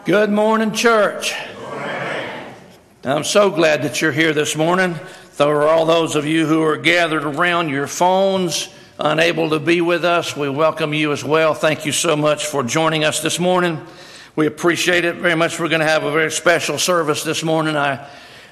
Good morning, church. I'm so glad that you're here this morning. For all those of you who are gathered around your phones, unable to be with us, we welcome you as well. Thank you so much for joining us this morning. We appreciate it very much. We're going to have a very special service this morning. I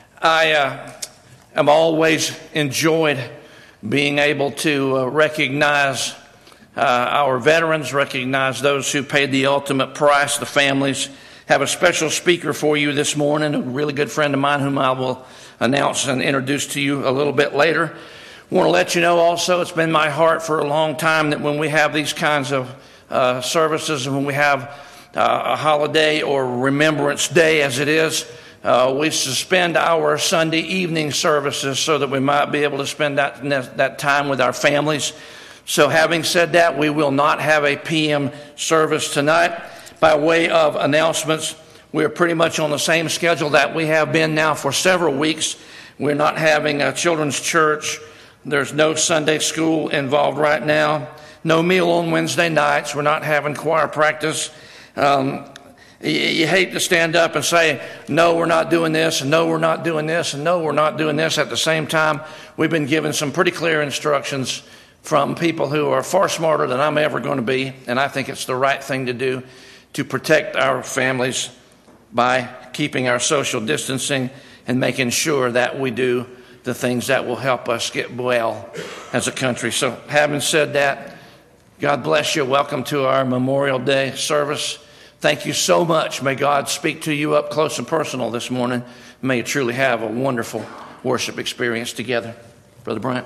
have always enjoyed being able to recognize our veterans, recognize those who paid the ultimate price, the families. Have a special speaker for you this morning, a really good friend of mine whom I will announce and introduce to you a little bit later. I want to let you know also it's been my heart for a long time that when we have these kinds of services and when we have a holiday or Remembrance Day as it is, we suspend our Sunday evening services so that we might be able to spend that time with our families. So having said that, we will not have a PM service tonight. By way of announcements, we're pretty much on the same schedule that we have been now for several weeks. We're not having a children's church. There's no Sunday school involved right now. No meal on Wednesday nights. We're not having choir practice. You hate to stand up and say, no, we're not doing this, and no, we're not doing this, and no, we're not doing this. At the same time, we've been given some pretty clear instructions from people who are far smarter than I'm ever going to be, and I think it's the right thing to do to protect our families by keeping our social distancing and making sure that we do the things that will help us get well as a country. So having said that, God bless you. Welcome to our Memorial Day service. Thank you so much. May God speak to you up close and personal this morning. May you truly have a wonderful worship experience together. Brother Bryant.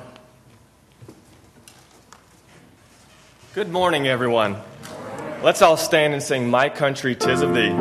Good morning, everyone. Let's all stand and sing My Country, 'Tis of Thee.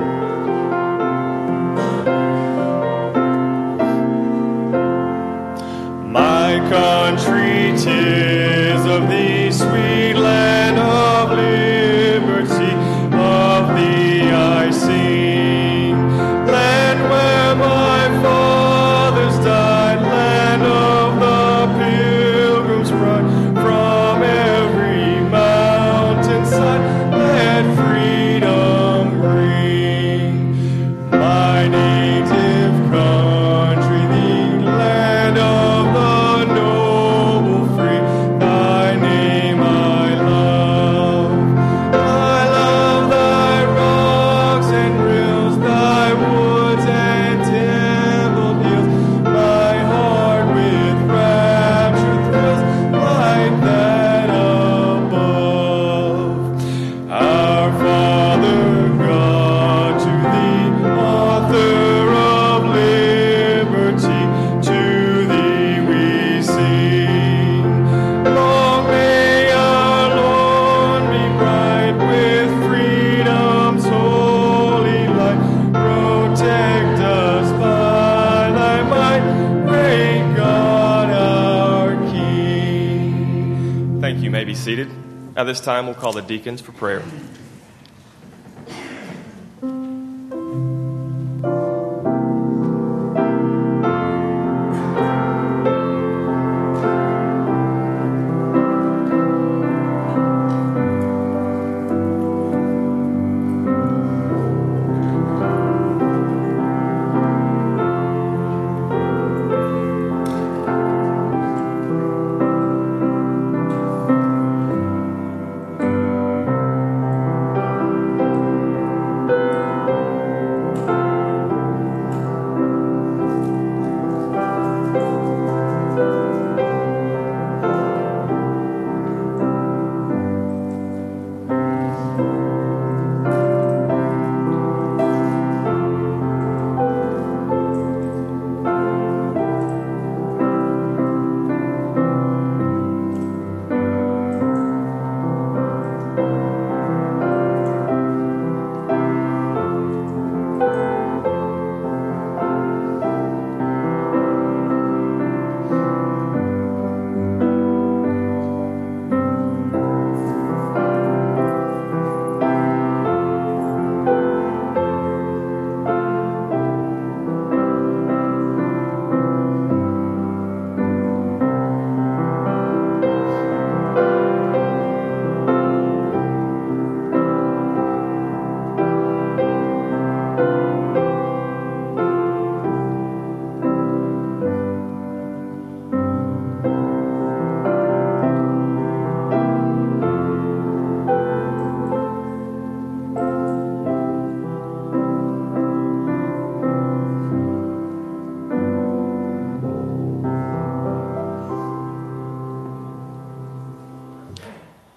My country, 'tis of thee, sweet land of liberty, of thee I sing. Land where my fathers died, land of the pilgrim's pride, from every mountainside freedom bring. My native country, the land of the noble free, thy name I love. I love thy rocks and rills, thy woods and templed hills. My heart with rapture thrills like that above. Our Father God, to thee, author of liberty, to thee we sing. Long may our Lord be bright with freedom's holy light. Protect us by thy might, great God our King. Thank you. You may be seated. At this time, we'll call the deacons for prayer.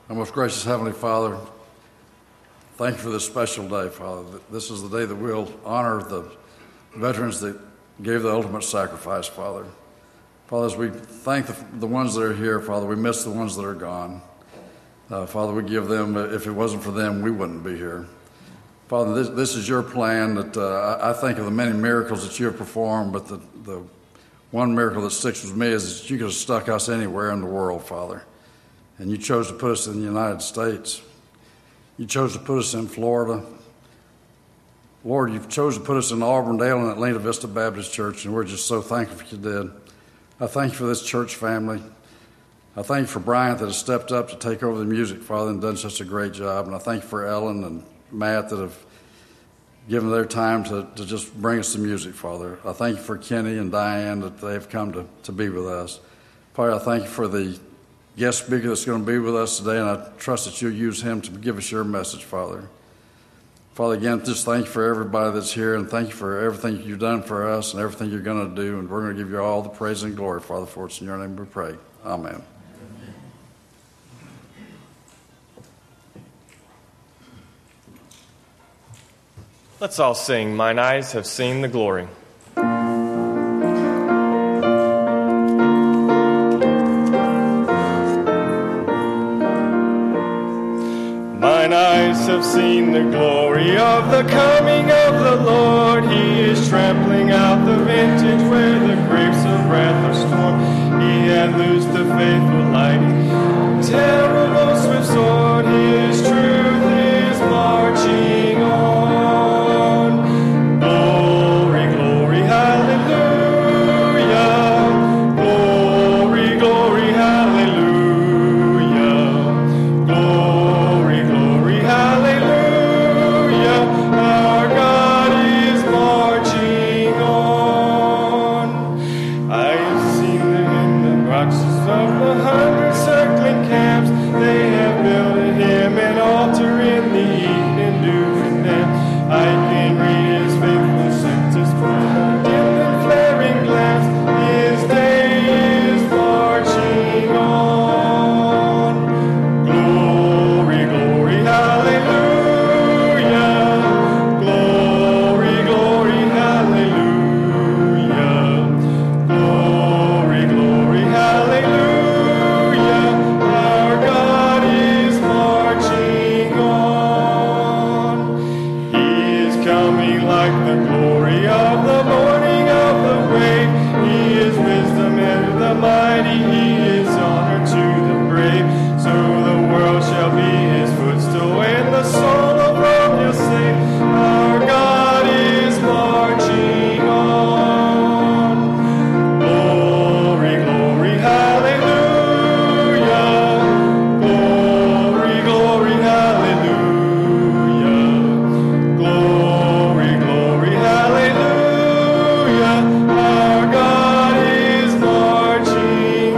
Our most gracious Heavenly Father, thank you for this special day, Father. This is the day that we'll honor the veterans that gave the ultimate sacrifice, Father. Father, as we thank the ones that are here, Father, we miss the ones that are gone. Father, we give them, if it wasn't for them, we wouldn't be here. Father, this is your plan. That I think of the many miracles that you have performed, but the one miracle that sticks with me is that you could have stuck us anywhere in the world, Father. And you chose to put us in the United States. You chose to put us in Florida. Lord, you chose to put us in Auburndale and Atlanta Vista Baptist Church, and we're just so thankful you did. I thank you for this church family. I thank you for Bryant that has stepped up to take over the music, Father, and done such a great job. And I thank you for Ellen and Matt that have given their time to just bring us the music, Father. I thank you for Kenny and Diane that they have come to be with us. Father, I thank you for the guest speaker that's going to be with us today, and I trust that you'll use him to give us your message, Father. Father, again, just thank you for everybody that's here, and thank you for everything you've done for us and everything you're going to do, and we're going to give you all the praise and glory, Father, for it's in your name we pray. Amen. Let's all sing, "Mine Eyes Have Seen the Glory." Mine eyes have seen the glory of the coming of the Lord. He is trampling out the vintage where the grapes of wrath are stored. He hath loosed the faithful lightning, terrible swift sword. His truth is marching on. Glory, glory, hallelujah. Glory, glory, hallelujah. Glory, glory, hallelujah. Our God is marching on. I have seen them in the rocks of the 100 circling camps. They have built him an altar in the evening dew and damp. I can read his faithful sentence from a dim and flaring glance. His day is marching on. Glory, glory, hallelujah. Glory, glory, hallelujah. Glory, glory, hallelujah. Our God is marching on. He is coming like the glory of the morning of the wave. He is wisdom and the mighty. He is honor to the brave. So the world shall be his footstool, and the soul of Rome he'll save. Our God is marching on. Glory, glory, hallelujah. Glory, glory, hallelujah. Glory, glory, hallelujah. Our God is marching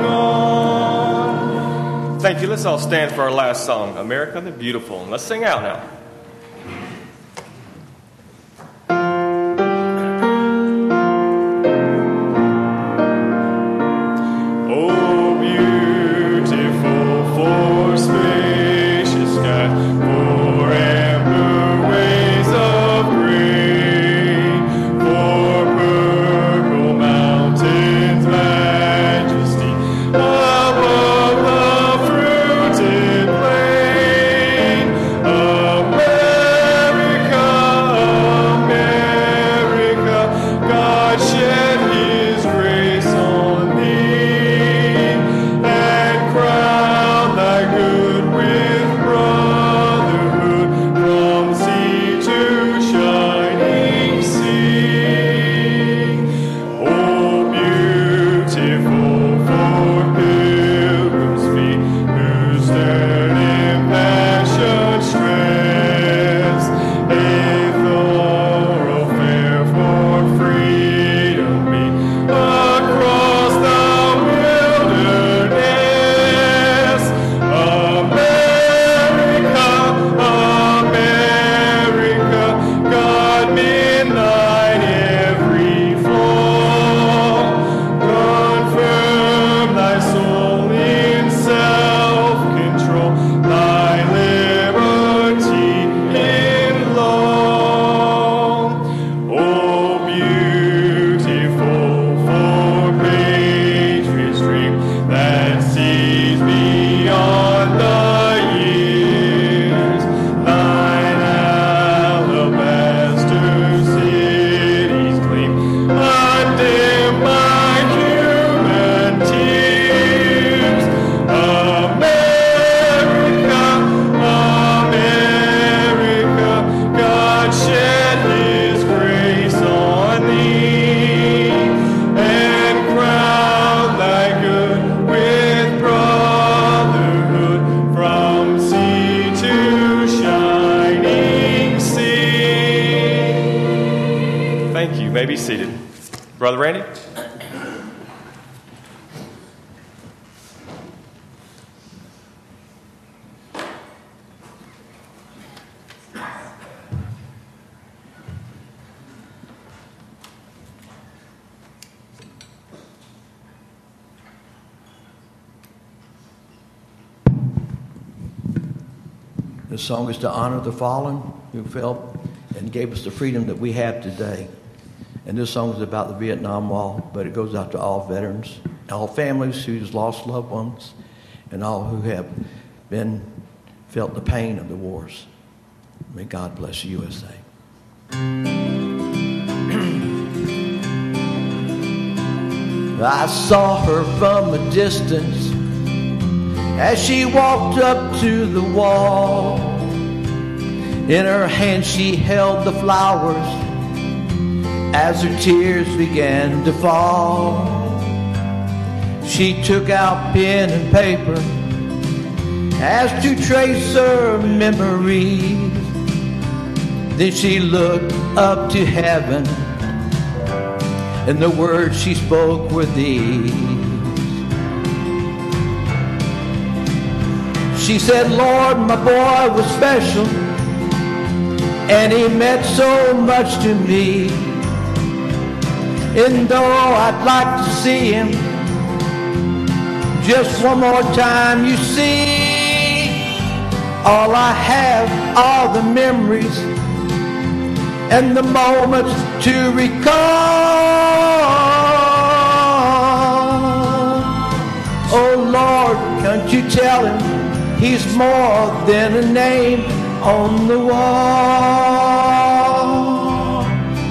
on. Thank you. Let's all stand for our last song, America the Beautiful. And let's sing out now. Oh, beautiful for spacious sky, for amber ways of grain, for purple mountains' majesty, above the fruited plain, above seated. Brother Randy? This song is to honor the fallen who felt and gave us the freedom that we have today. And this song is about the Vietnam War, but it goes out to all veterans, all families who's lost loved ones, and all who have felt the pain of the wars. May God bless the USA. I saw her from a distance as she walked up to the wall. In her hand she held the flowers as her tears began to fall. She took out pen and paper as to trace her memories. Then she looked up to heaven, and the words she spoke were these. She said, Lord, my boy was special, and he meant so much to me. And though I'd like to see him just one more time, you see, all I have are the memories and the moments to recall. Oh Lord, can't you tell him he's more than a name on the wall?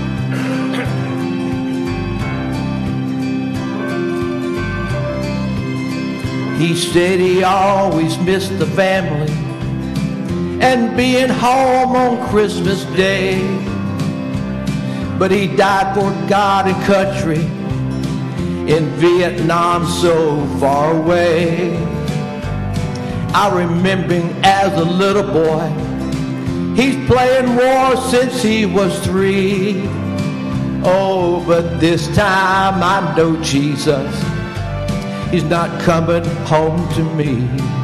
He said he always missed the family and being home on Christmas Day. But he died for God and country in Vietnam so far away. I remember him as a little boy. He's playing war since he was 3. Oh, but this time I know Jesus, he's not coming home to me.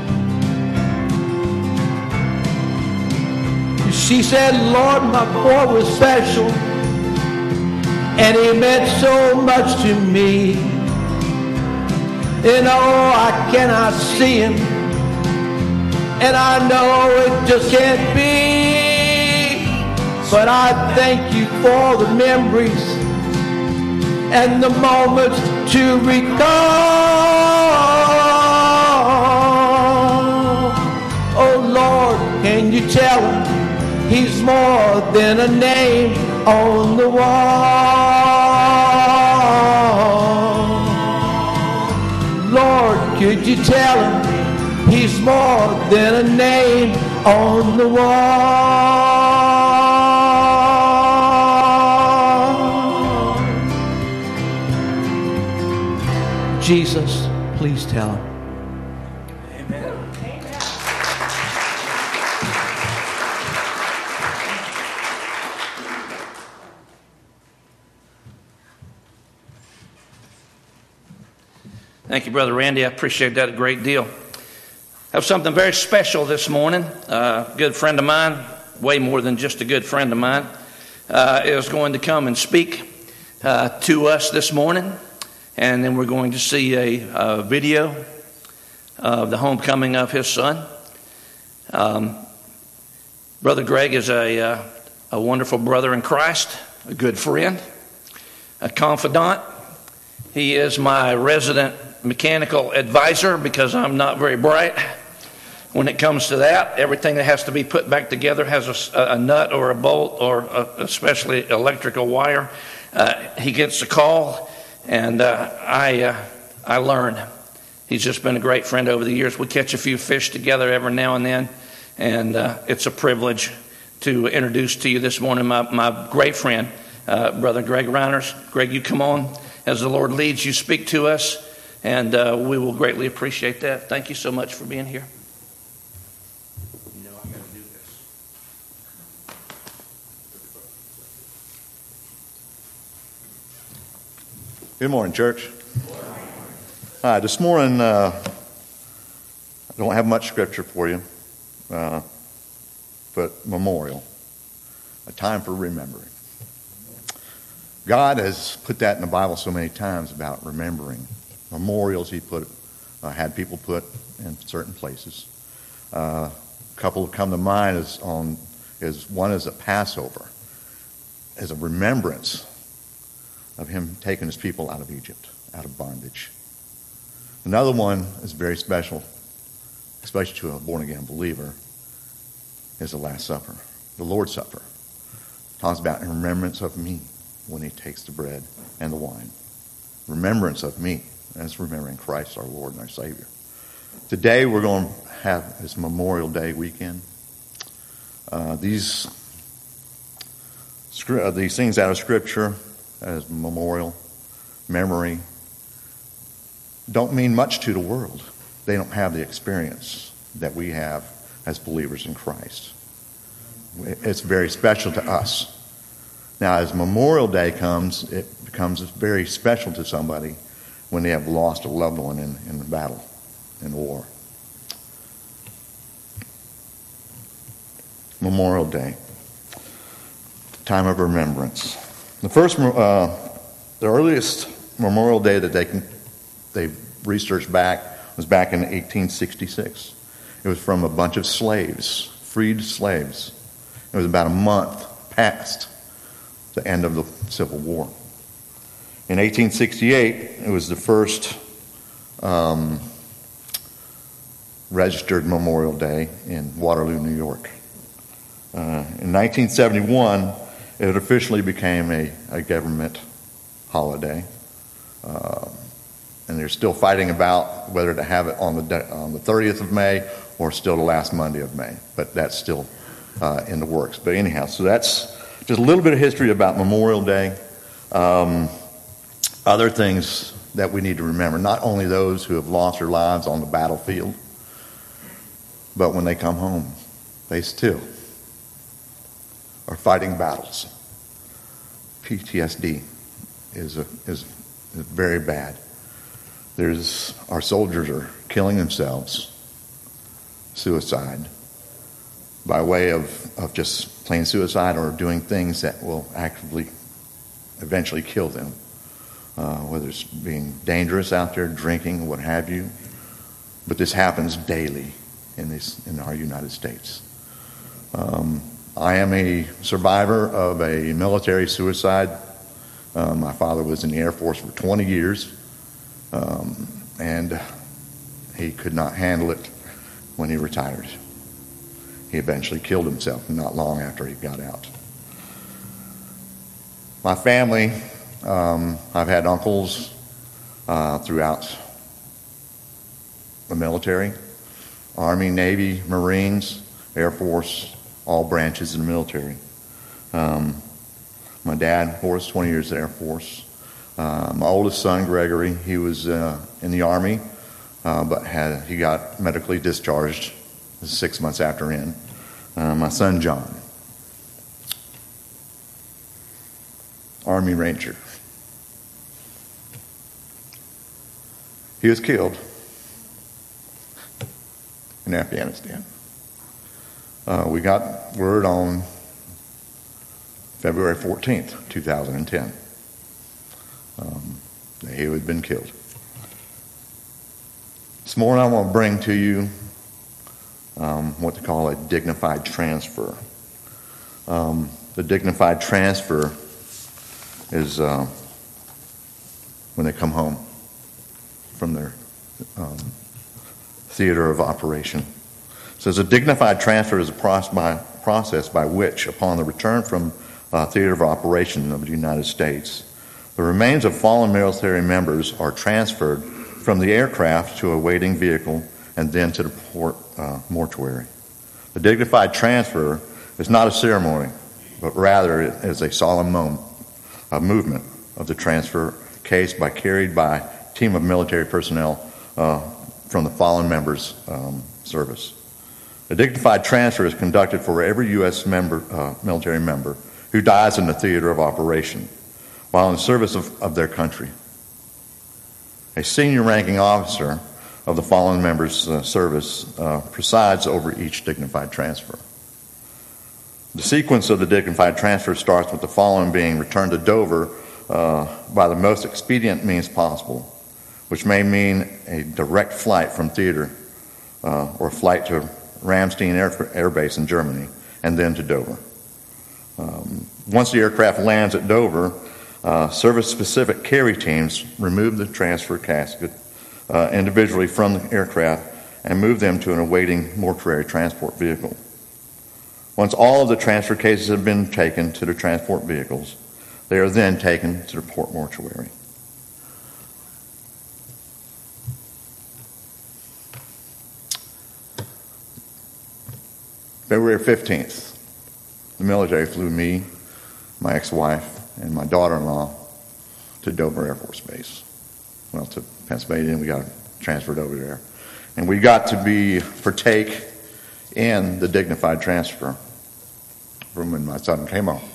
She said, Lord, my boy was special, and he meant so much to me. And oh, I cannot see him, and I know it just can't be. But I thank you for the memories and the moments to recall. Oh Lord, can you tell him he's more than a name on the wall? Lord, could you tell him he's more than a name on the wall? Jesus, please tell him. Amen. Thank you, Brother Randy. I appreciate that a great deal. I have something very special this morning. A good friend of mine, way more than just a good friend of mine, is going to come and speak to us this morning. And then we're going to see a video of the homecoming of his son. Brother Greg is a wonderful brother in Christ, a good friend, a confidant. He is my resident mechanical advisor because I'm not very bright when it comes to that. Everything that has to be put back together has a nut or a bolt or especially electrical wire. He gets the call, and I learn. He's just been a great friend over the years. We catch a few fish together every now and then, and it's a privilege to introduce to you this morning my great friend, Brother Greg Reiners. Greg, you come on. As the Lord leads you, speak to us, and we will greatly appreciate that. Thank you so much for being here. You know I got to do this. Good morning, church. Hi, this morning I don't have much scripture for you, but memorial, a time for remembering. God has put that in the Bible so many times about remembering. Memorials he had people put in certain places. A couple that come to mind is one is a Passover, as a remembrance of him taking his people out of Egypt, out of bondage. Another one is very special, especially to a born-again believer, is the Last Supper, the Lord's Supper. It talks about in remembrance of me when he takes the bread and the wine. Remembrance of me. That's remembering Christ, our Lord and our Savior. Today we're going to have this Memorial Day weekend. These things out of Scripture as memorial, memory, don't mean much to the world. They don't have the experience that we have as believers in Christ. It's very special to us. Now, as Memorial Day comes, it becomes very special to somebody when they have lost a loved one in the battle, in war. Memorial Day, time of remembrance. The earliest Memorial Day that they researched back was back in 1866. It was from a bunch of slaves, freed slaves. It was about a month past the end of the Civil War. In 1868, it was the first registered Memorial Day in Waterloo, New York. In 1971, it officially became a government holiday. And they're still fighting about whether to have it on the 30th of May or still the last Monday of May. But that's still in the works. But anyhow, so that's just a little bit of history about Memorial Day. Other things that we need to remember, not only those who have lost their lives on the battlefield, but when they come home, they still are fighting battles. PTSD is very bad. Our soldiers are killing themselves, suicide, by way of just plain suicide or doing things that will actively eventually kill them. Whether it's being dangerous out there, drinking, what have you. But this happens daily in our United States. I am a survivor of a military suicide. My father was in the Air Force for 20 years, and he could not handle it when he retired. He eventually killed himself not long after he got out. My family, I've had uncles throughout the military, Army, Navy, Marines, Air Force, all branches in the military. My dad, Horace, 20 years in the Air Force. My oldest son, Gregory, he was in the Army, but he got medically discharged 6 months after in. My son, John, Army Ranger. He was killed in Afghanistan. We got word on February 14th, 2010, that he had been killed. This morning I want to bring to you what they call a dignified transfer. The dignified transfer is when they come home from their theater of operation. It says a dignified transfer is a process by which, upon the return from theater of operation of the United States, the remains of fallen military members are transferred from the aircraft to a waiting vehicle and then to the port mortuary. The dignified transfer is not a ceremony, but rather it is a solemn movement of the transfer case carried by a team of military personnel from the fallen members' service. A dignified transfer is conducted for every U.S. military member who dies in the theater of operation while in service of their country. A senior ranking officer of the following members' service presides over each dignified transfer. The sequence of the dignified transfer starts with the following being returned to Dover by the most expedient means possible, which may mean a direct flight from theater or flight to Ramstein Air Base in Germany, and then to Dover. Once the aircraft lands at Dover, service-specific carry teams remove the transfer casket individually from the aircraft and move them to an awaiting mortuary transport vehicle. Once all of the transfer cases have been taken to the transport vehicles, they are then taken to the port mortuary. February 15th, the military flew me, my ex-wife, and my daughter-in-law to Dover Air Force Base. Well, to Pennsylvania, and we got transferred over there. And we got to partake in the dignified transfer from when my son came home.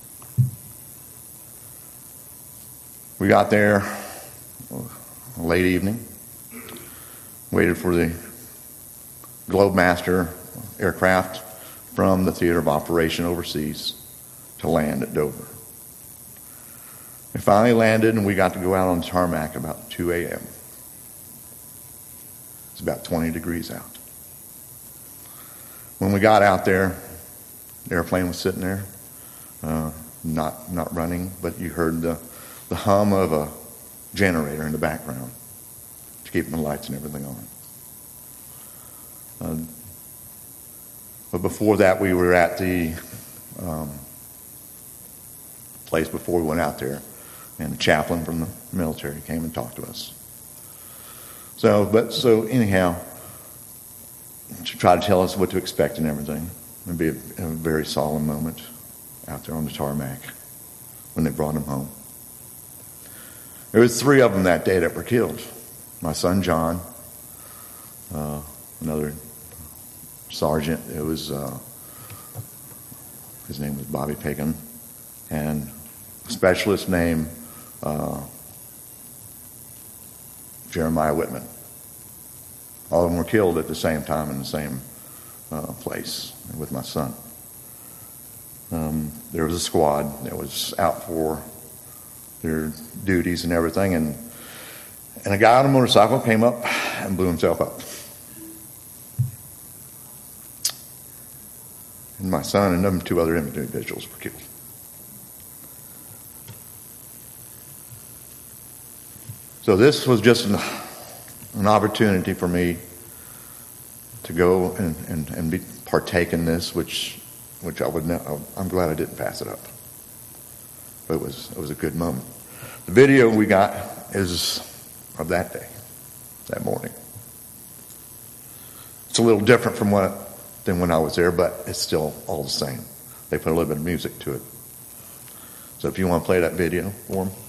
We got there late evening, waited for the Globemaster aircraft from the theater of operation overseas to land at Dover. We finally landed, and we got to go out on the tarmac about 2 a.m. It's about 20 degrees out. When we got out there, the airplane was sitting there, not running, but you heard the hum of a generator in the background to keep the lights and everything on. But before that, we were at the place before we went out there, and the chaplain from the military came and talked to us. So anyhow, to try to tell us what to expect and everything. It'd be a very solemn moment out there on the tarmac when they brought him home. There was 3 of them that day that were killed. My son John, another sergeant. It was his name was Bobby Pagan, and a specialist named Jeremiah Whitman. All of them were killed at the same time in the same place with my son. There was a squad that was out for their duties and everything, and a guy on a motorcycle came up and blew himself up. And my son and them 2 other individuals were killed. So this was just an opportunity for me to go and partake in this, which I would know. I'm glad I didn't pass it up. But it was a good moment. The video we got is of that day, that morning. It's a little different than when I was there, but it's still all the same. They put a little bit of music to it. So if you want to play that video for them.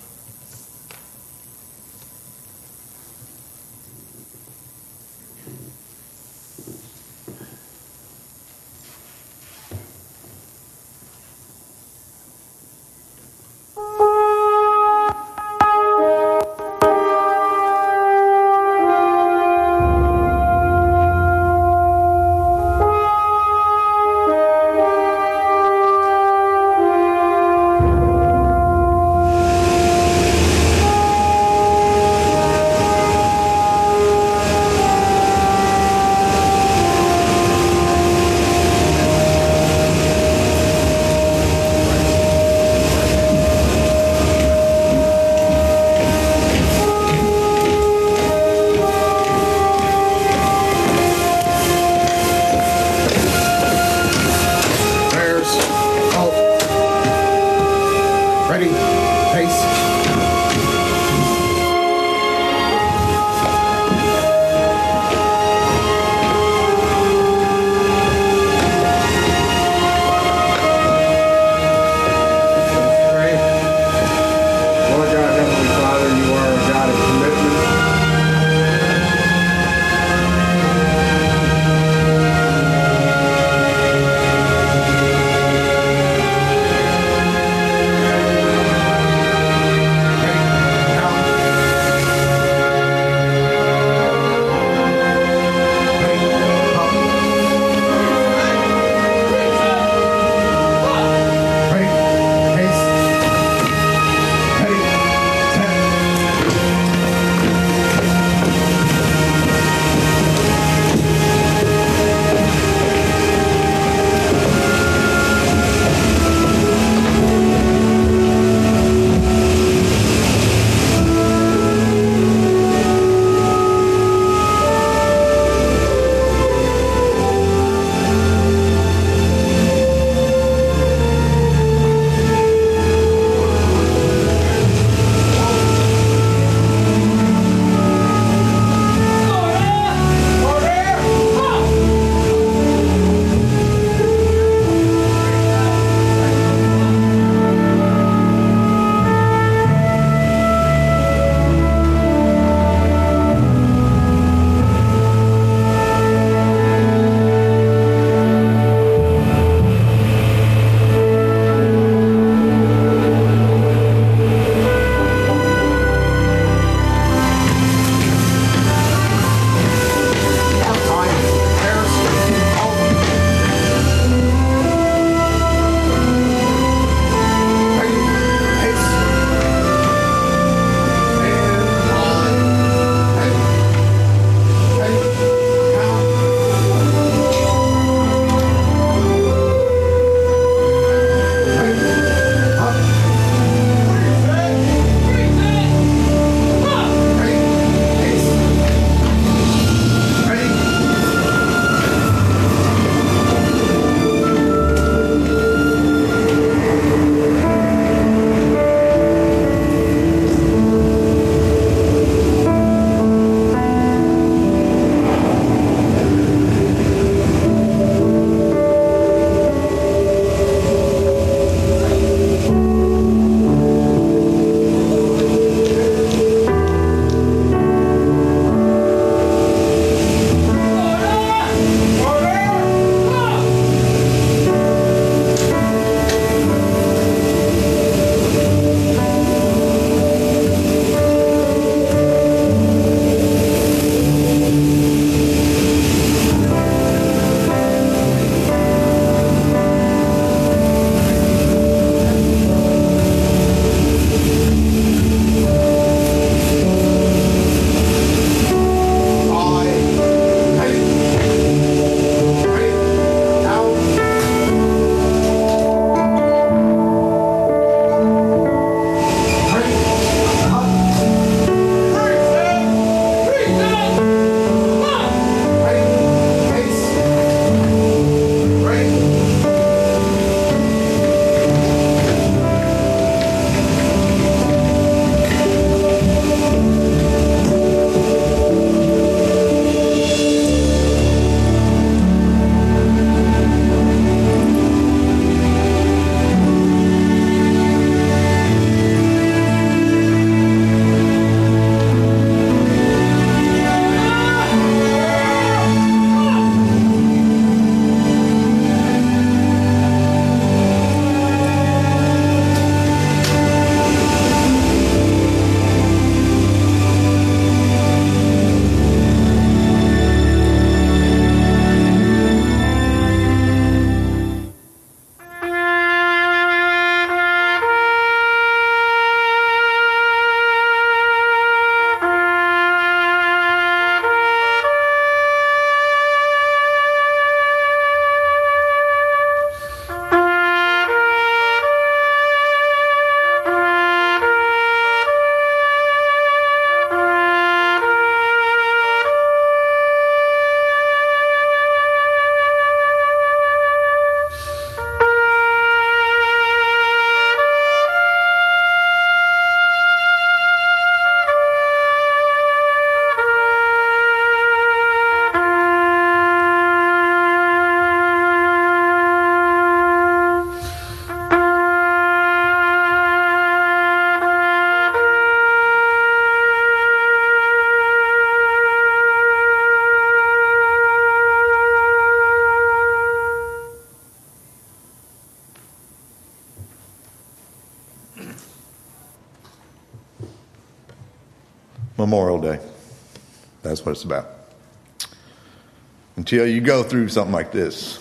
Memorial Day. That's what it's about. Until you go through something like this,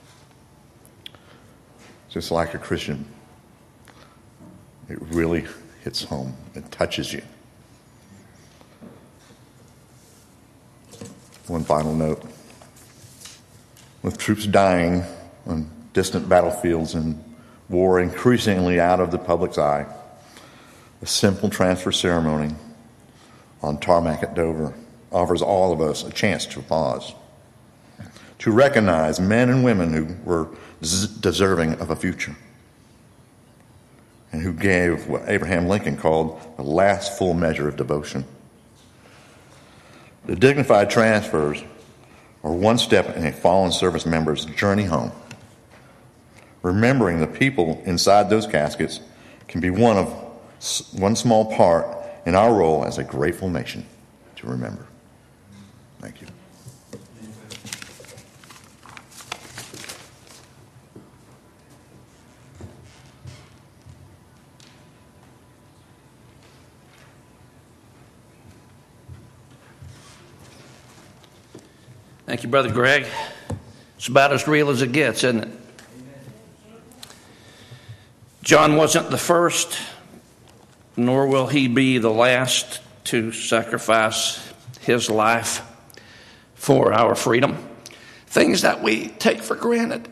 just like a Christian, it really hits home. It touches you. One final note. With troops dying on distant battlefields and war increasingly out of the public's eye, a simple transfer ceremony on tarmac at Dover offers all of us a chance to pause, to recognize men and women who were deserving of a future, and who gave what Abraham Lincoln called the last full measure of devotion. The dignified transfers are one step in a fallen service member's journey home. Remembering the people inside those caskets can be one small part in our role as a grateful nation to remember. Thank you. Thank you, Brother Greg. It's about as real as it gets, isn't it? John wasn't the first, nor will he be the last to sacrifice his life for our freedom. Things that we take for granted,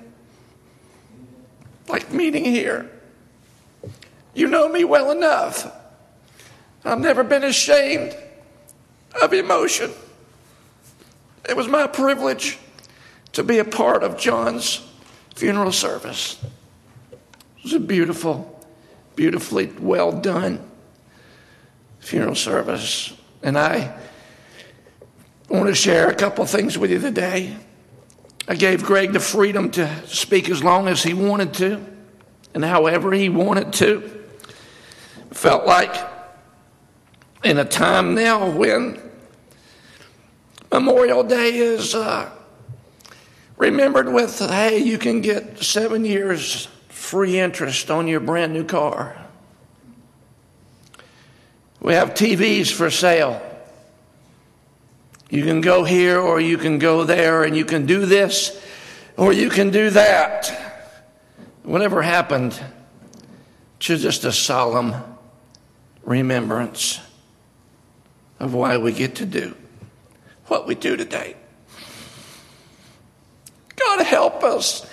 like meeting here. You know me well enough. I've never been ashamed of emotion. It was my privilege to be a part of John's funeral service. It was a beautifully well done funeral service. And I want to share a couple things with you today. I gave Greg the freedom to speak as long as he wanted to and however he wanted to. Felt like in a time now when Memorial Day is remembered with, hey, you can get 7 years free interest on your brand new car. We have TVs for sale. You can go here or you can go there, and you can do this or you can do that. Whatever happened to just a solemn remembrance of why we get to do what we do today. God help us.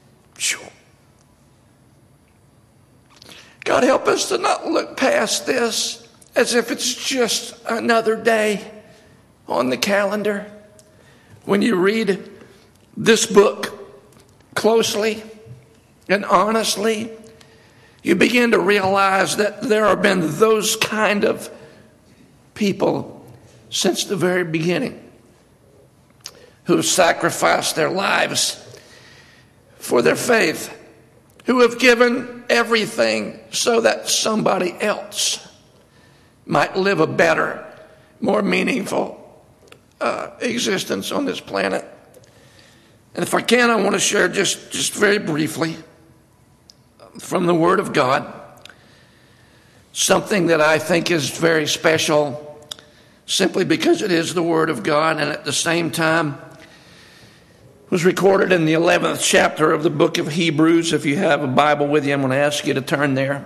God help us to not look past this as if it's just another day on the calendar. When you read this book closely and honestly, you begin to realize that there have been those kind of people since the very beginning who have sacrificed their lives for their faith, who have given everything so that somebody else might live a better, more meaningful existence on this planet. And if I can, I want to share just very briefly from the Word of God something that I think is very special simply because it is the Word of God, and at the same time was recorded in the 11th chapter of the book of Hebrews. If you have a Bible with you, I'm going to ask you to turn there.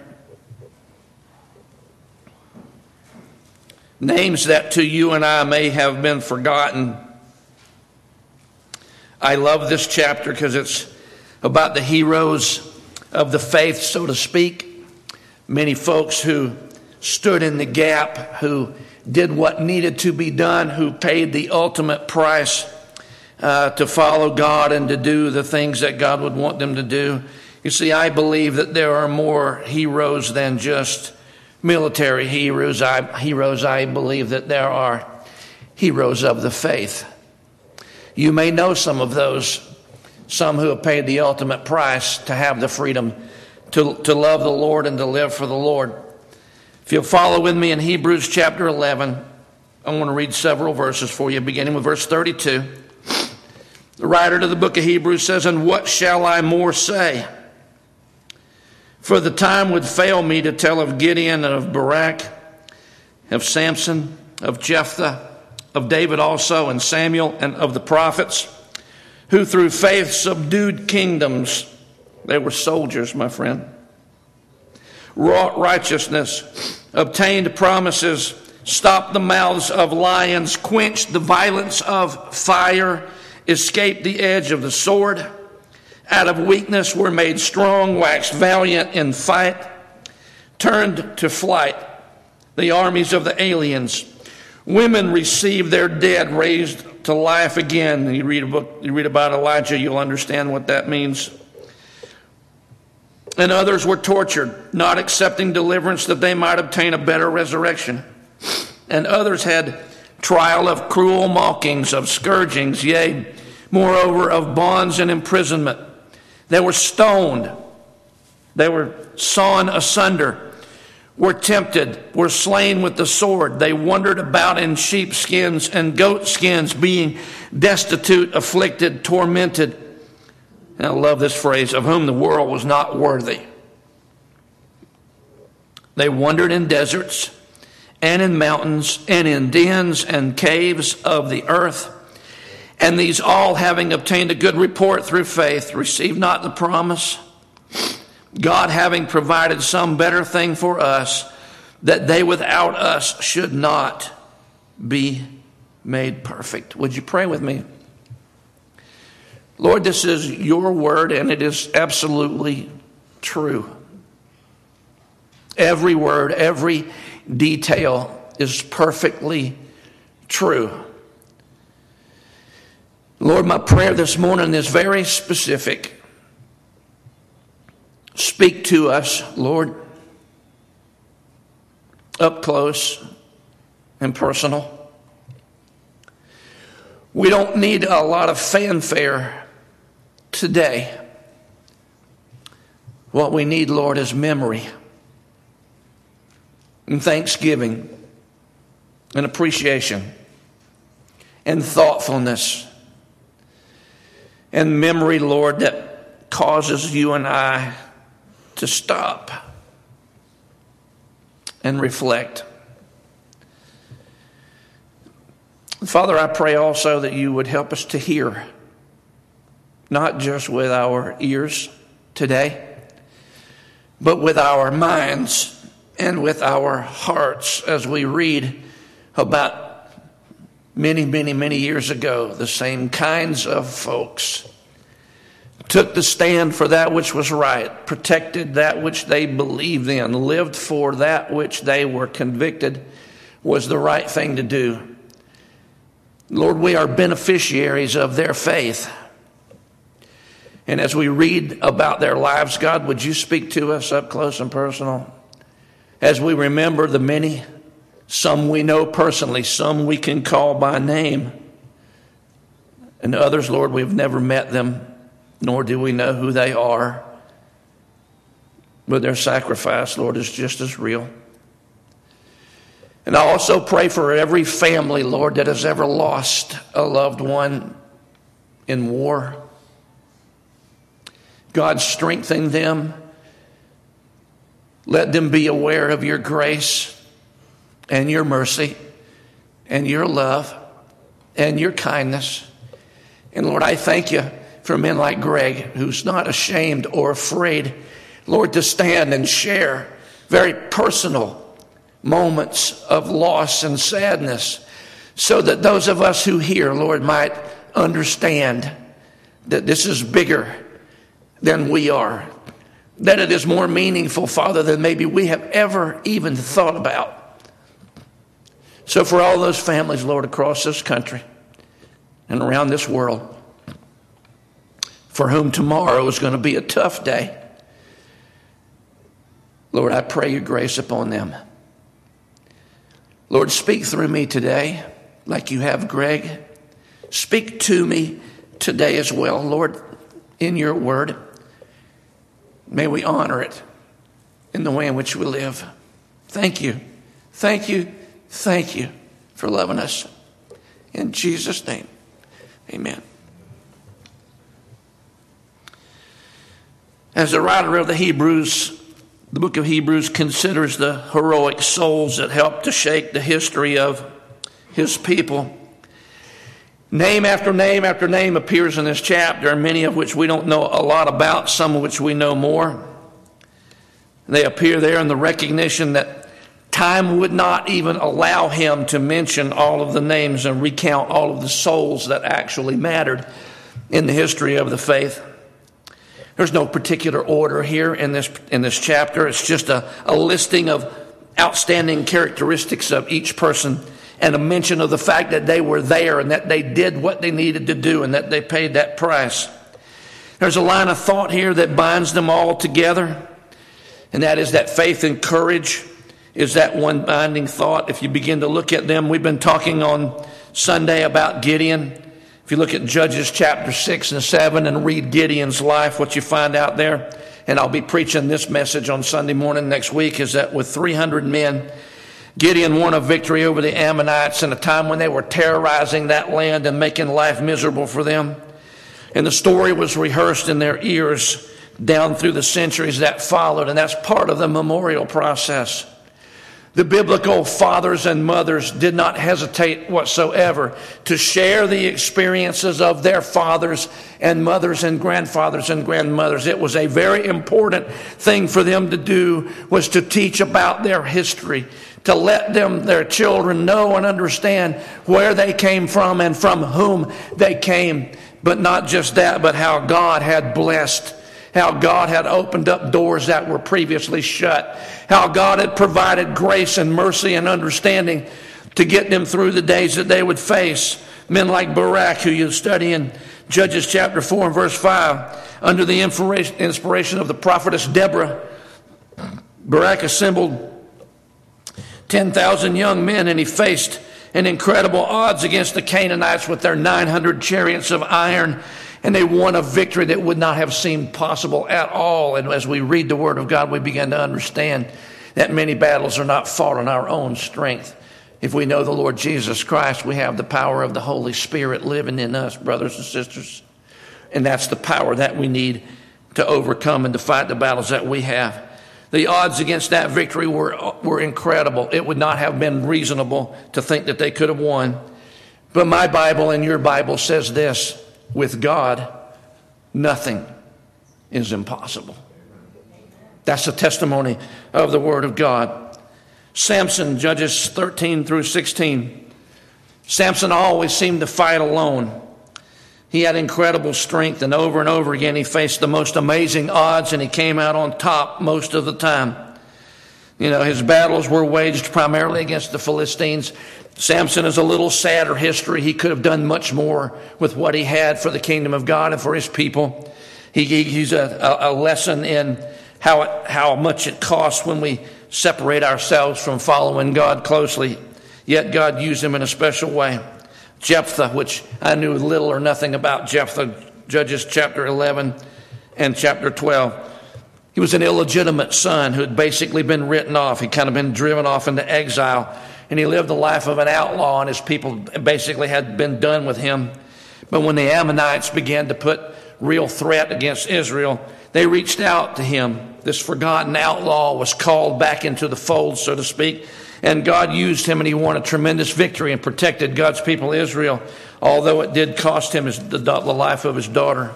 Names that to you and I may have been forgotten. I love this chapter because it's about the heroes of the faith, so to speak. Many folks who stood in the gap, who did what needed to be done, who paid the ultimate price to follow God and to do the things that God would want them to do. You see, I believe that there are more heroes than just military heroes. I believe that there are heroes of the faith. You may know some of those, some who have paid the ultimate price to have the freedom to love the Lord and to live for the Lord. If you'll follow with me in Hebrews chapter 11, I want to read several verses for you, beginning with verse 32. The writer to the book of Hebrews says, "And what shall I more say? For the time would fail me to tell of Gideon and of Barak, of Samson, of Jephthah, of David also, and Samuel, and of the prophets, who through faith subdued kingdoms. They were soldiers, my friend. Wrought righteousness, obtained promises, stopped the mouths of lions, quenched the violence of fire, escaped the edge of the sword. Out of weakness were made strong, waxed valiant in fight, turned to flight the armies of the aliens. Women received their dead raised to life again. You read about Elijah, you'll understand what that means. And others were tortured, not accepting deliverance that they might obtain a better resurrection. And others had trial of cruel mockings, of scourgings, yea, moreover, of bonds and imprisonment. They were stoned. They were sawn asunder, were tempted, were slain with the sword. They wandered about in sheepskins and goatskins, being destitute, afflicted, tormented. And I love this phrase, of whom the world was not worthy. They wandered in deserts and in mountains and in dens and caves of the earth. And these all, having obtained a good report through faith, received not the promise, God having provided some better thing for us, that they without us should not be made perfect. Would you pray with me? Lord, this is your word, and it is absolutely true. Every word, every detail is perfectly true. Lord, my prayer this morning is very specific. Speak to us, Lord, up close and personal. We don't need a lot of fanfare today. What we need, Lord, is memory and thanksgiving and appreciation and thoughtfulness and memory, Lord, that causes you and I to stop and reflect. Father, I pray also that you would help us to hear, not just with our ears today, but with our minds and with our hearts, as we read about many years ago, the same kinds of folks took the stand for that which was right, protected that which they believed in, lived for that which they were convicted was the right thing to do. Lord, we are beneficiaries of their faith. And as we read about their lives, God, would you speak to us up close and personal? As we remember the many, some we know personally, some we can call by name, and others, Lord, we've never met them, nor do we know who they are. But their sacrifice, Lord, is just as real. And I also pray for every family, Lord, that has ever lost a loved one in war. God, strengthen them. Let them be aware of your grace and your mercy and your love and your kindness. And Lord, I thank you for men like Greg, who's not ashamed or afraid, Lord, to stand and share very personal moments of loss and sadness, so that those of us who hear, Lord, might understand that this is bigger than we are, that it is more meaningful, Father, than maybe we have ever even thought about. So for all those families, Lord, across this country and around this world, for whom tomorrow is going to be a tough day, Lord, I pray your grace upon them. Lord, speak through me today like you have Greg. Speak to me today as well, Lord, in your word. May we honor it in the way in which we live. Thank you. Thank you. Thank you for loving us. In Jesus' name, amen. As the writer of the book of Hebrews considers the heroic souls that helped to shape the history of his people. Name after name after name appears in this chapter, many of which we don't know a lot about, some of which we know more. They appear there in the recognition that time would not even allow him to mention all of the names and recount all of the souls that actually mattered in the history of the faith. There's no particular order here in this chapter. It's just a listing of outstanding characteristics of each person and a mention of the fact that they were there and that they did what they needed to do and that they paid that price. There's a line of thought here that binds them all together, and that is that faith and courage is that one binding thought. If you begin to look at them, we've been talking on Sunday about Gideon. If you look at Judges chapter 6 and 7 and read Gideon's life, what you find out there, and I'll be preaching this message on Sunday morning next week, is that with 300 men, Gideon won a victory over the Ammonites in a time when they were terrorizing that land and making life miserable for them. And the story was rehearsed in their ears down through the centuries that followed, and that's part of the memorial process. The biblical fathers and mothers did not hesitate whatsoever to share the experiences of their fathers and mothers and grandfathers and grandmothers. It was a very important thing for them to do, was to teach about their history, to let their children know and understand where they came from and from whom they came. But not just that, but how God had blessed, how God had opened up doors that were previously shut, how God had provided grace and mercy and understanding to get them through the days that they would face. Men like Barak, who you study in Judges chapter 4 and verse 5, under the inspiration of the prophetess Deborah, Barak assembled 10,000 young men, and he faced an incredible odds against the Canaanites with their 900 chariots of iron, and they won a victory that would not have seemed possible at all. And as we read the Word of God, we begin to understand that many battles are not fought on our own strength. If we know the Lord Jesus Christ, we have the power of the Holy Spirit living in us, brothers and sisters. And that's the power that we need to overcome and to fight the battles that we have. The odds against that victory were incredible. It would not have been reasonable to think that they could have won. But my Bible and your Bible says this: with God, nothing is impossible. That's the testimony of the Word of God. Samson, Judges 13 through 16. Samson always seemed to fight alone. He had incredible strength, and over again he faced the most amazing odds, and he came out on top most of the time. You know, his battles were waged primarily against the Philistines. Samson is a little sadder history. He could have done much more with what he had for the kingdom of God and for his people. He's a lesson in how much it costs when we separate ourselves from following God closely. Yet God used him in a special way. Jephthah, which I knew little or nothing about Jephthah, Judges chapter 11 and chapter 12. He was an illegitimate son who had basically been written off. He'd kind of been driven off into exile, and he lived the life of an outlaw, and his people basically had been done with him. But when the Ammonites began to put real threat against Israel, they reached out to him. This forgotten outlaw was called back into the fold, so to speak, and God used him, and he won a tremendous victory and protected God's people Israel, although it did cost him the life of his daughter.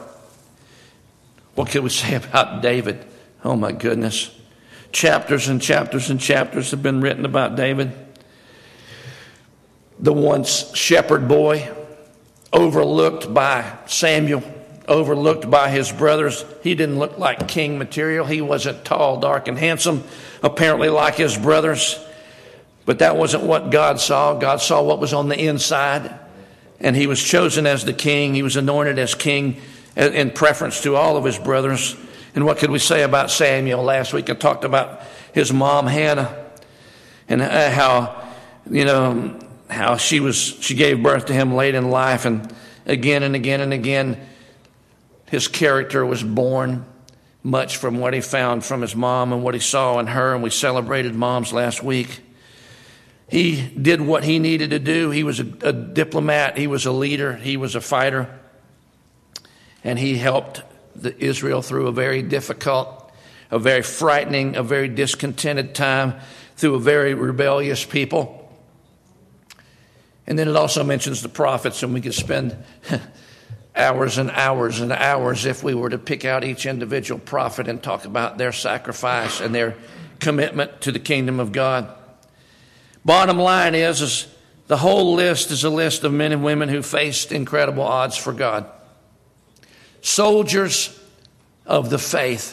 What can we say about David? Oh my goodness. Chapters and chapters and chapters have been written about David. The once shepherd boy, overlooked by Samuel, overlooked by his brothers. He didn't look like king material. He wasn't tall, dark, and handsome, apparently like his brothers. But that wasn't what God saw. God saw what was on the inside. And he was chosen as the king. He was anointed as king in preference to all of his brothers. And what could we say about Samuel? Last week I talked about his mom, Hannah, and how she gave birth to him late in life. And again, his character was born much from what he found from his mom and what he saw in her. And we celebrated moms last week. He did what he needed to do. He was a diplomat. He was a leader. He was a fighter. And he helped Israel through a very difficult, a very frightening, a very discontented time, through a very rebellious people. And then it also mentions the prophets, and we could spend hours and hours and hours if we were to pick out each individual prophet and talk about their sacrifice and their commitment to the kingdom of God. Bottom line is the whole list is a list of men and women who faced incredible odds for God. Soldiers of the faith.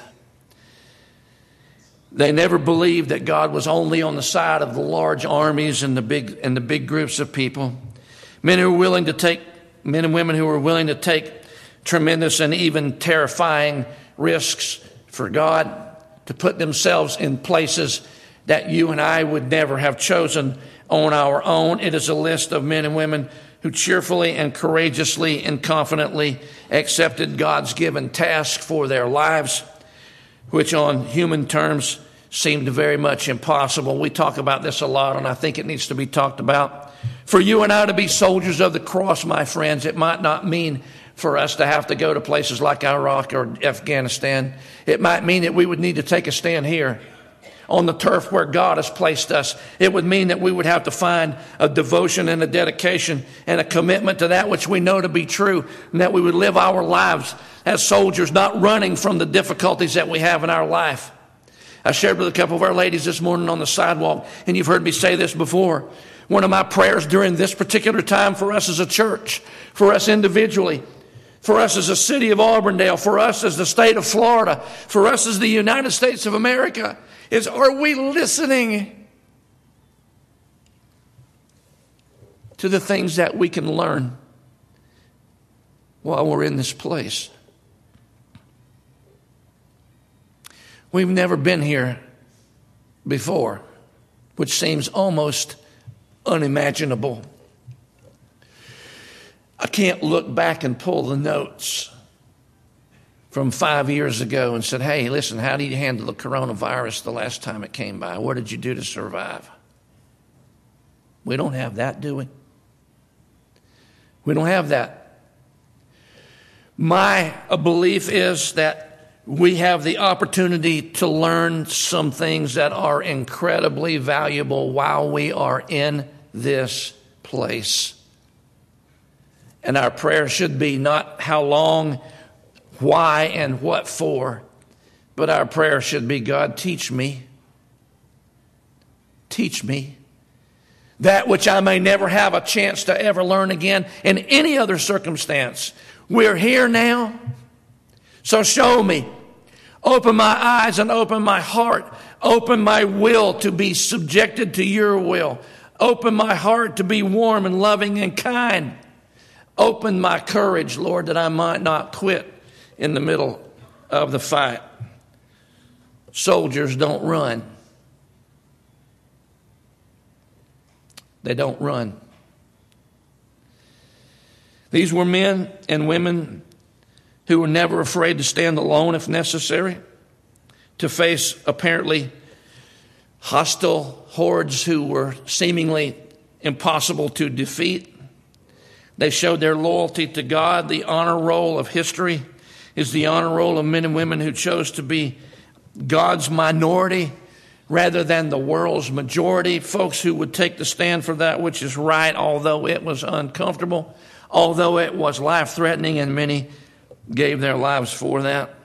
They never believed that God was only on the side of the large armies and the big groups of people. Men and women who were willing to take tremendous and even terrifying risks for God, to put themselves in places that you and I would never have chosen on our own. It is a list of men and women who cheerfully and courageously and confidently accepted God's given task for their lives, which on human terms seemed very much impossible. We talk about this a lot, and I think it needs to be talked about. For you and I to be soldiers of the cross, my friends, it might not mean for us to have to go to places like Iraq or Afghanistan. It might mean that we would need to take a stand here on the turf where God has placed us. It would mean that we would have to find a devotion and a dedication and a commitment to that which we know to be true, and that we would live our lives as soldiers, not running from the difficulties that we have in our life. I shared with a couple of our ladies this morning on the sidewalk, and you've heard me say this before. One of my prayers during this particular time for us as a church, for us individually, for us as a city of Auburndale, for us as the state of Florida, for us as the United States of America, is, are we listening to the things that we can learn while we're in this place? We've never been here before, which seems almost unimaginable. I can't look back and pull the notes from 5 years ago and said, hey, listen, how did you handle the coronavirus the last time it came by? What did you do to survive? We don't have that, do we? We don't have that. My belief is that we have the opportunity to learn some things that are incredibly valuable while we are in this place. And our prayer should be not how long, why, and what for, but our prayer should be, God, teach me. Teach me that which I may never have a chance to ever learn again in any other circumstance. We're here now, so show me. Open my eyes and open my heart. Open my will to be subjected to your will. Open my heart to be warm and loving and kind. Open my courage, Lord, that I might not quit in the middle of the fight. Soldiers don't run. They don't run. These were men and women who were never afraid to stand alone if necessary, to face apparently hostile hordes who were seemingly impossible to defeat. They showed their loyalty to God. The honor roll of history is the honor roll of men and women who chose to be God's minority rather than the world's majority, folks who would take the stand for that which is right, although it was uncomfortable, although it was life-threatening, and many gave their lives for that.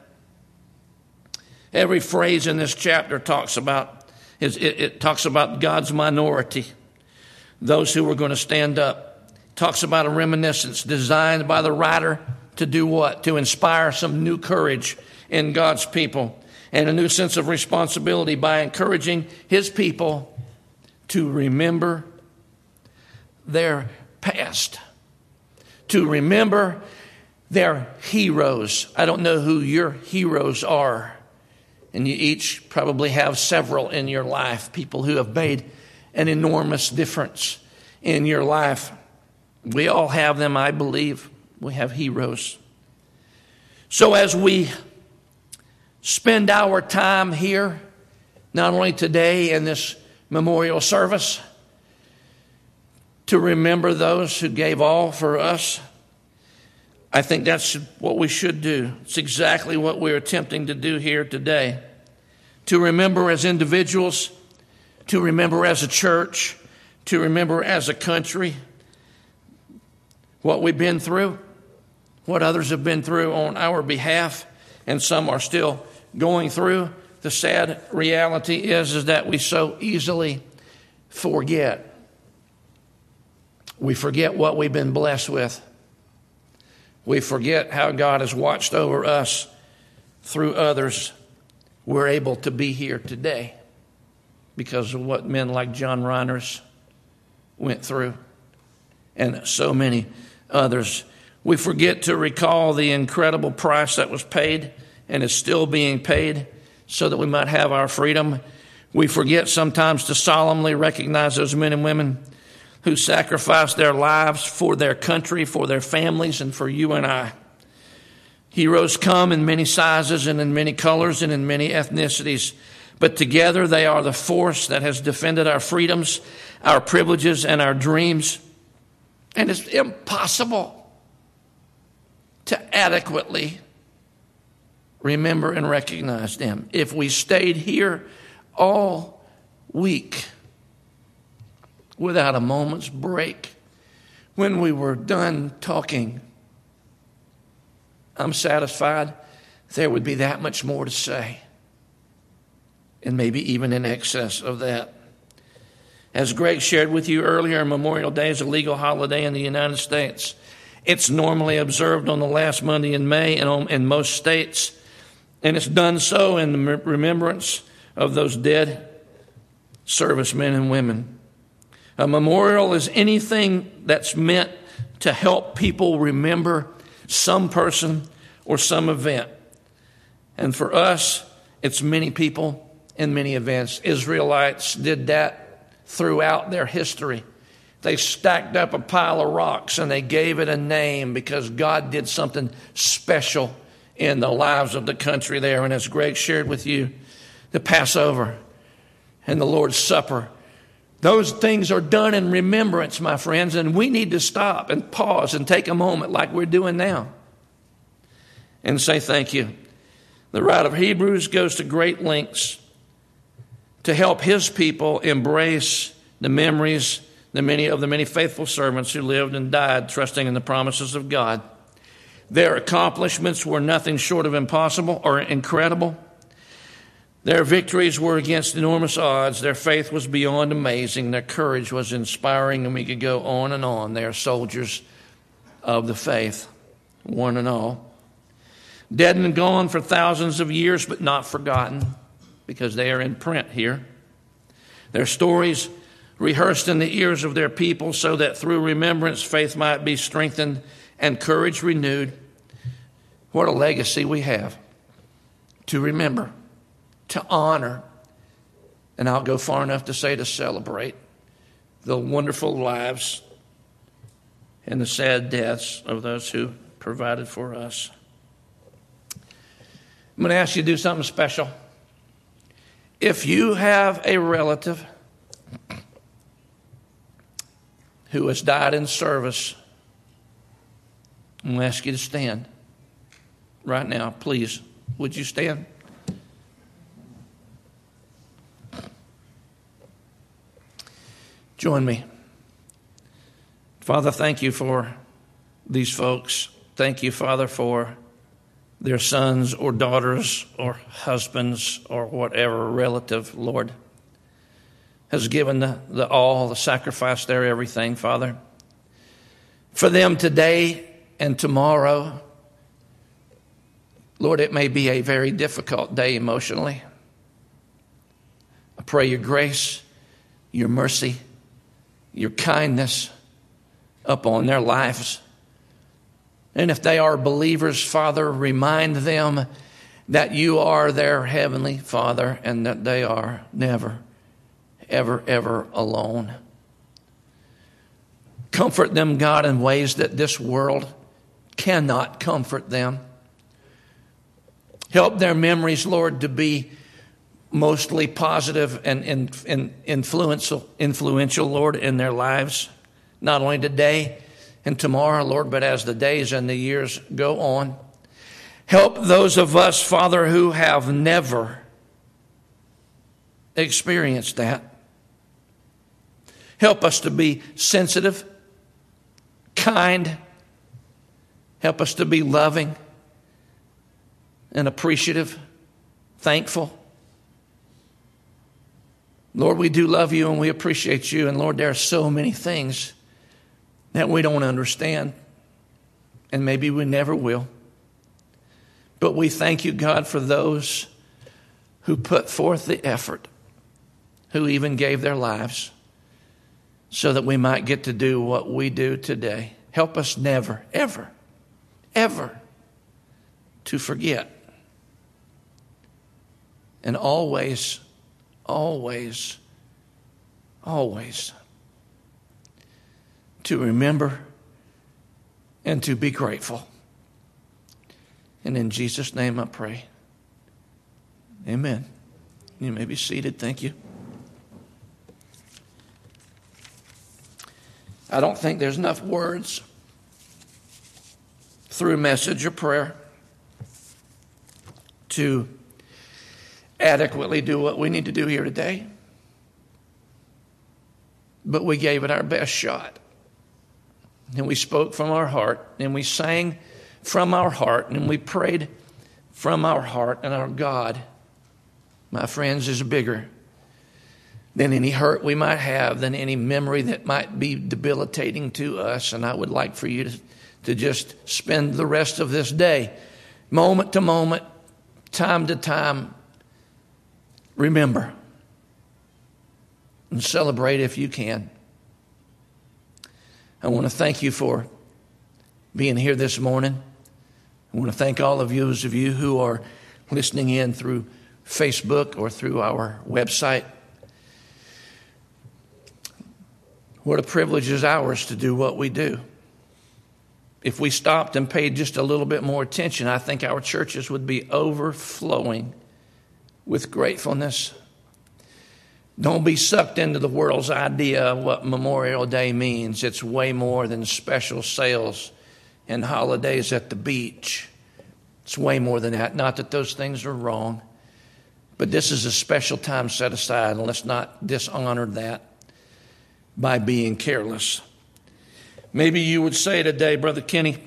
Every phrase in this chapter talks about God's minority, those who were going to stand up. It talks about a reminiscence designed by the writer to do what? To inspire some new courage in God's people and a new sense of responsibility by encouraging his people to remember their past, to remember their heroes. I don't know who your heroes are, and you each probably have several in your life, people who have made an enormous difference in your life. We all have them, I believe. We have heroes. So as we spend our time here, not only today in this memorial service, to remember those who gave all for us, I think that's what we should do. It's exactly what we're attempting to do here today. To remember as individuals, to remember as a church, to remember as a country, what we've been through, what others have been through on our behalf, and some are still going through. The sad reality is that we so easily forget. We forget what we've been blessed with. We forget how God has watched over us through others. We're able to be here today because of what men like John Reiners went through, and so many others. We forget to recall the incredible price that was paid and is still being paid so that we might have our freedom. We forget sometimes to solemnly recognize those men and women who sacrificed their lives for their country, for their families, and for you and I. Heroes come in many sizes and in many colors and in many ethnicities, but together they are the force that has defended our freedoms, our privileges, and our dreams. And it's impossible to adequately remember and recognize them. If we stayed here all week without a moment's break, when we were done talking, I'm satisfied there would be that much more to say, and maybe even in excess of that. As Greg shared with you earlier, Memorial Day is a legal holiday in the United States. It's normally observed on the last Monday in May in most states, and it's done so in the remembrance of those dead servicemen and women. A memorial is anything that's meant to help people remember some person or some event. And for us, it's many people and many events. Israelites did that throughout their history. They stacked up a pile of rocks and they gave it a name because God did something special in the lives of the country there. And as Greg shared with you, the Passover and the Lord's Supper, those things are done in remembrance, my friends, and we need to stop and pause and take a moment like we're doing now and say thank you. The writer of Hebrews goes to great lengths to help his people embrace the memories the many faithful servants who lived and died trusting in the promises of God. Their accomplishments were nothing short of impossible or incredible. Their victories were against enormous odds. Their faith was beyond amazing. Their courage was inspiring, and we could go on and on. They are soldiers of the faith, one and all. Dead and gone for thousands of years, but not forgotten, because they are in print here. Their stories rehearsed in the ears of their people so that through remembrance faith might be strengthened and courage renewed. What a legacy we have to remember, to honor, and I'll go far enough to say to celebrate the wonderful lives and the sad deaths of those who provided for us. I'm going to ask you to do something special. If you have a relative who has died in service, I'm going to ask you to stand right now. Please, would you stand? Join me. Father, thank you for these folks. Thank you, Father, for their sons or daughters or husbands or whatever relative, Lord, has given the all, the sacrifice, their everything, Father. For them today and tomorrow, Lord, it may be a very difficult day emotionally. I pray your grace, your mercy, your kindness upon their lives. And if they are believers, Father, remind them that you are their heavenly Father and that they are never, ever, ever alone. Comfort them, God, in ways that this world cannot comfort them. Help their memories, Lord, to be mostly positive and influential, Lord, in their lives, not only today and tomorrow, Lord, but as the days and the years go on. Help those of us, Father, who have never experienced that. Help us to be sensitive, kind, Help us to be loving and appreciative, thankful. Lord, we do love you and we appreciate you. And Lord, there are so many things that we don't understand. And maybe we never will. But we thank you, God, for those who put forth the effort, who even gave their lives so that we might get to do what we do today. Help us never, ever, ever to forget. And always, always, always to remember and to be grateful. And in Jesus' name I pray. Amen. You may be seated. Thank you. I don't think there's enough words through message or prayer to adequately do what we need to do here today. But we gave it our best shot. And we spoke from our heart, and we sang from our heart, and we prayed from our heart. And our God, my friends, is bigger than any hurt we might have, than any memory that might be debilitating to us. And I would like for you to just spend the rest of this day, moment to moment, time to time, remember and celebrate if you can. I want to thank you for being here this morning. I want to thank all of those of you who are listening in through Facebook or through our website. What a privilege is ours to do what we do. If we stopped and paid just a little bit more attention, I think our churches would be overflowing with gratefulness. Don't be sucked into the world's idea of what Memorial Day means. It's way more than special sales and holidays at the beach. It's way more than that. Not that those things are wrong, but this is a special time set aside, and let's not dishonor that by being careless. Maybe you would say today, Brother Kenny,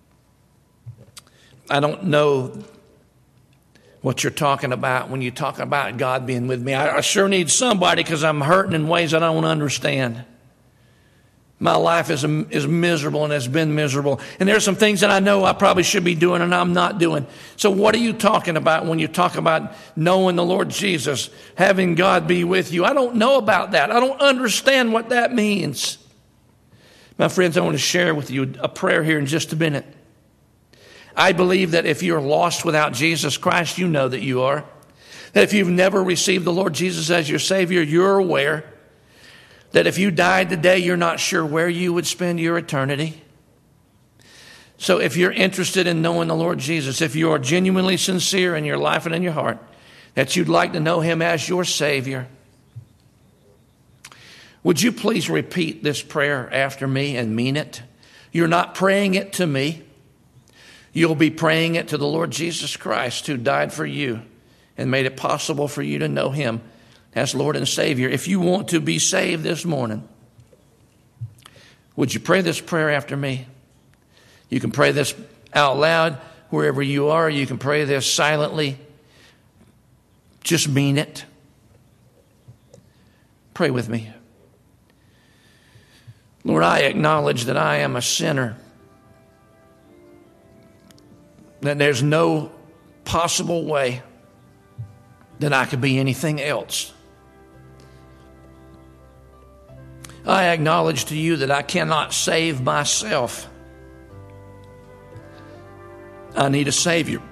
I don't know what you're talking about when you talk about God being with me. I sure need somebody because I'm hurting in ways I don't understand. My life is miserable and has been miserable. And there's some things that I know I probably should be doing and I'm not doing. So what are you talking about when you talk about knowing the Lord Jesus, having God be with you? I don't know about that. I don't understand what that means. My friends, I want to share with you a prayer here in just a minute. I believe that if you're lost without Jesus Christ, you know that you are. That if you've never received the Lord Jesus as your Savior, you're aware that if you died today, you're not sure where you would spend your eternity. So if you're interested in knowing the Lord Jesus, if you are genuinely sincere in your life and in your heart, that you'd like to know Him as your Savior, would you please repeat this prayer after me and mean it? You're not praying it to me. You'll be praying it to the Lord Jesus Christ, who died for you and made it possible for you to know Him as Lord and Savior. If you want to be saved this morning, would you pray this prayer after me? You can pray this out loud wherever you are. You can pray this silently. Just mean it. Pray with me. Lord, I acknowledge that I am a sinner, that there's no possible way that I could be anything else. I acknowledge to you that I cannot save myself. I need a Savior.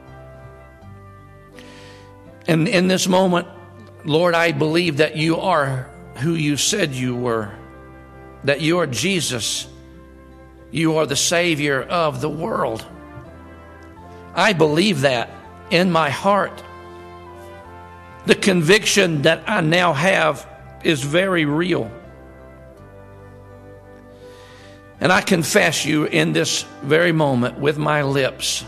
And in this moment, Lord, I believe that you are who you said you were, that you are Jesus. You are the Savior of the world. I believe that in my heart. The conviction that I now have is very real. And I confess you in this very moment with my lips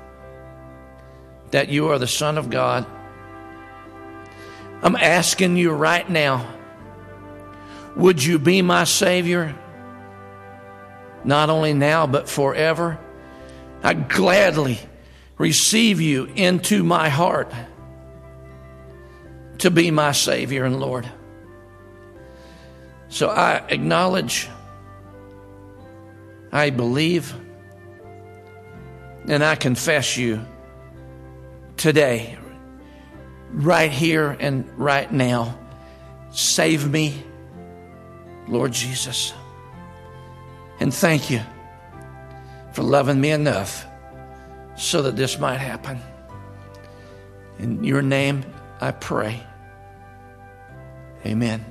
that you are the Son of God. I'm asking you right now, would you be my Savior? Not only now, but forever. I gladly receive you into my heart to be my Savior and Lord. So I acknowledge, I believe, and I confess you today, right here and right now. Save me, Lord Jesus. And thank you for loving me enough so that this might happen. In your name I pray. Amen.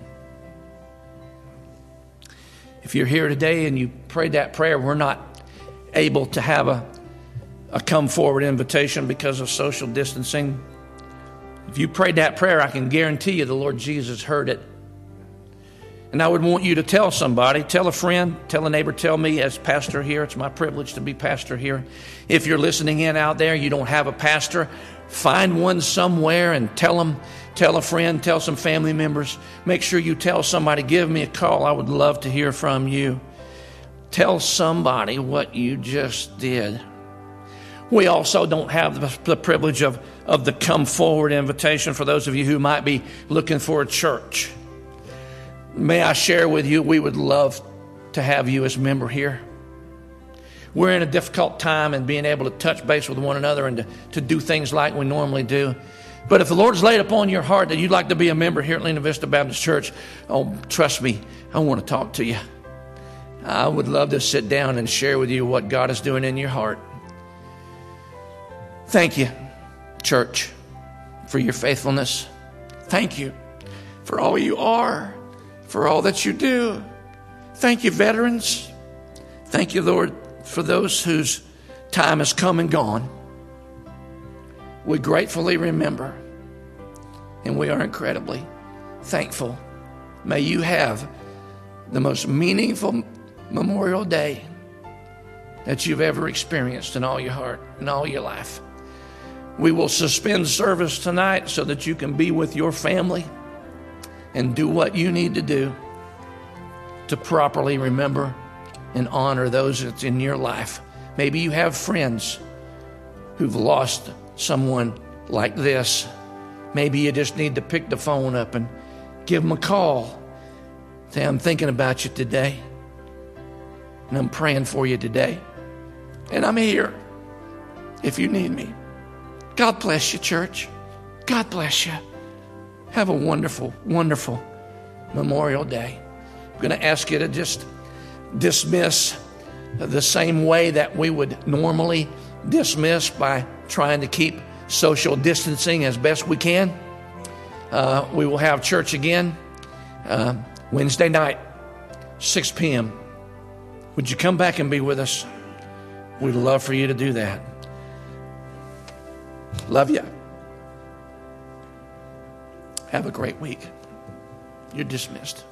If you're here today and you prayed that prayer, we're not able to have a come forward invitation because of social distancing. If you prayed that prayer, I can guarantee you the Lord Jesus heard it. And I would want you to tell somebody, tell a friend, tell a neighbor, tell me as pastor here. It's my privilege to be pastor here. If you're listening in out there, you don't have a pastor, find one somewhere and tell them, tell a friend, tell some family members. Make sure you tell somebody, give me a call. I would love to hear from you. Tell somebody what you just did. We also don't have the privilege of the come forward invitation for those of you who might be looking for a church. May I share with you, we would love to have you as a member here. We're in a difficult time in being able to touch base with one another and to do things like we normally do. But if the Lord's laid upon your heart that you'd like to be a member here at Lena Vista Baptist Church, oh, trust me, I want to talk to you. I would love to sit down and share with you what God is doing in your heart. Thank you, church, for your faithfulness. Thank you for all you are, for all that you do. Thank you, veterans. Thank you, Lord, for those whose time has come and gone. We gratefully remember, and we are incredibly thankful. May you have the most meaningful Memorial Day that you've ever experienced in all your heart, in all your life. We will suspend service tonight so that you can be with your family and do what you need to do to properly remember and honor those that's in your life. Maybe you have friends who've lost someone like this. Maybe you just need to pick the phone up and give them a call. Say, I'm thinking about you today, and I'm praying for you today, and I'm here if you need me. God bless you, church. God bless you. Have a wonderful, wonderful Memorial Day. I'm going to ask you to just dismiss the same way that we would normally dismiss, by trying to keep social distancing as best we can. We will have church again Wednesday night, 6 p.m. Would you come back and be with us? We'd love for you to do that. Love you. Have a great week. You're dismissed.